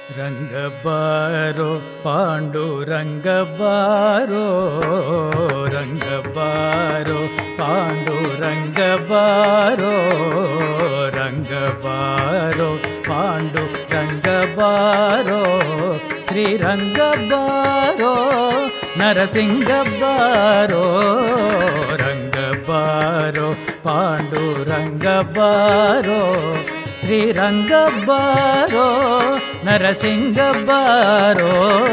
ರಂಗಬಾರೋ ಪಾಂಡುರಂಗಬಾರೋ ರಂಗಬಾರೋ ಪಾಂಡುರಂಗಬಾರೋ ರಂಗಬಾರೋ ಪಾಂಡುರಂಗಬಾರೋ ಶ್ರೀರಂಗಬಾರೋ ನರಸಿಂಗಬಾರೋ ರಂಗಬಾರೋ ಪಾಂಡುರಂಗಬಾರೋ ಶ್ರೀರಂಗಬಾರೋ ನರಸಿಂಗಬಾರೋ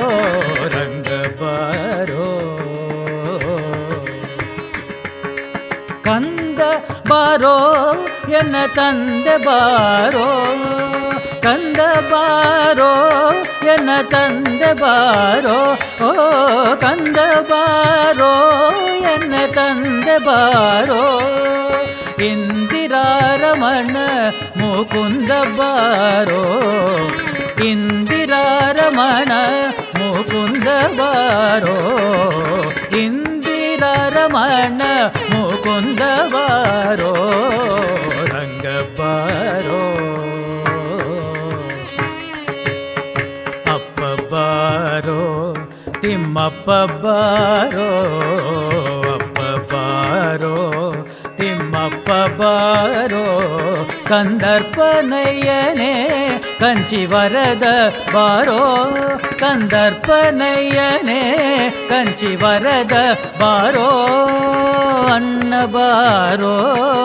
ರಂಗಬಾರೋ ಕಂದ ಬಾರೋ ಎನ್ನ ತಂದೆ ಬಾರೋ ಕಂದ ಬಾರೋ ಎನ್ನ ತಂದೆ ಬಾರೋ ಓ ಕಂದ ಬಾರೋ ಎನ್ನ ತಂದೆ ಬಾರೋ ಇಂದಿರಾರಮಣ ಮುಕುಂದ ಬಾರೋ ಇಂದಿರಾರಮಣ ಮುಕುಂದ ಬಾರೋ ಇಂದಿರಾರಮಣ ಮುಕುಂದ ಬಾರೋ ರಂಗಬಾರೋ ಅಪ್ಪ ಬಾರೋ ತಿಮ್ಮಪ್ಪ ಬಾರೋ ಅಪ್ಪ ಬಾರೋ ತಿಮ್ಮಪ್ಪ ಬಾರೋ ಕಂದರ್ಪನಯ್ಯನೇ ಕಂಚಿವರದ ಬಾರೋ ಕಂದರ್ಪನಯ್ಯನೇ ಕಂಚಿವರದ ಬಾರೋ ಅಣ್ಣ ಬಾರೋ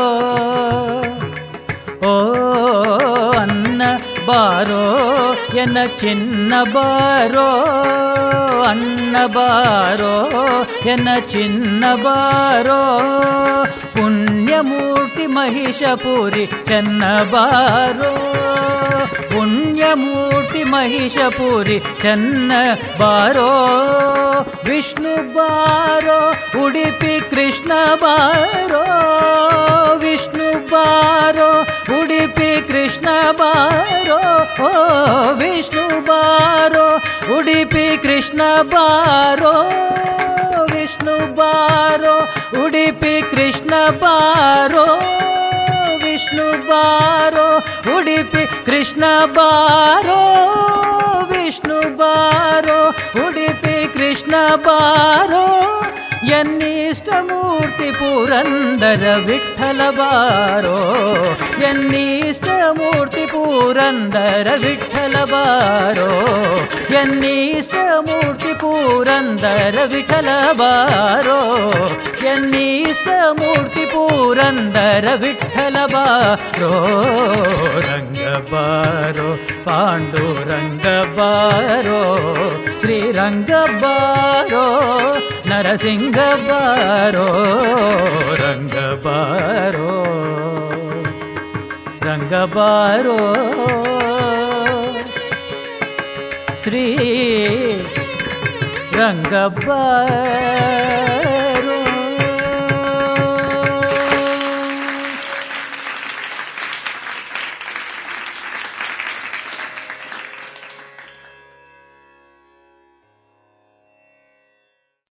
ಓ ಅಣ್ಣ ಬಾರೋ ಎನ್ನ ಚಿನ್ನ ಬಾರೋ ಅಣ್ಣ ಬಾರೋ ಎನ್ನ ಚಿನ್ನ ಬಾರೋ ಪುಣ್ಯಮೂರ್ತಿ ಮಹಿಷಪುರಿ ಚೆನ್ನ ಬಾರೋ ಪುಣ್ಯಮೂರ್ತಿ ಮಹಿಷಪುರಿ ಚೆನ್ನ ಬಾರೋ ವಿಷ್ಣು ಬಾರೋ ಉಡುಪಿ ಕೃಷ್ಣ ಬಾರೋ ವಿಷ್ಣು ಬಾರೋ ಉಡುಪಿ ಕೃಷ್ಣ ಬಾರೋ ಓ ವಿಷ್ಣು ಬಾರೋ ಉಡುಪಿ ಕೃಷ್ಣ ಬಾರೋ ವಿಷ್ಣು ಬಾರೋ ಉಡುಪಿ ಕೃಷ್ಣ ಬಾರೋ ವಿಷ್ಣು ಬಾರೋ ಉಡುಪಿ ಕೃಷ್ಣ ಬಾರೋ ವಿಷ್ಣು ಬಾರೋ ಉಡುಪಿ ಕೃಷ್ಣ ಬಾರೋ ಎನ್ನಿಷ್ಟಮೂರ್ತಿ ಪುರಂದರ ವಿಠ್ಠಲ ಬಾರೋ ಎನ್ನಿಷ್ಟಮೂರ್ತಿ ಪುರಂದರ ವಿಠ್ಠಲ ಬಾರೋ ಎನ್ನಿಷ್ಟಮೂರ್ತಿ ಪುರಂದರ ವಿಠ್ಠಲ ಬಾರೋ ಎನ್ನಿಷ್ಟಮೂರ್ತಿ ಪುರಂದರ ವಿಠ್ಠಲ ಬಾರೋ ರಂಗಬಾರೋ ಪಾಂಡುರಂಗಬಾರೋ ಶ್ರೀರಂಗಬಾರೋ ನರಸಿಂಗಬಾರೋ ರಂಗಬಾರೋ ರಂಗಬಾರೋ ಶ್ರೀ ರಂಗಬಾರೋ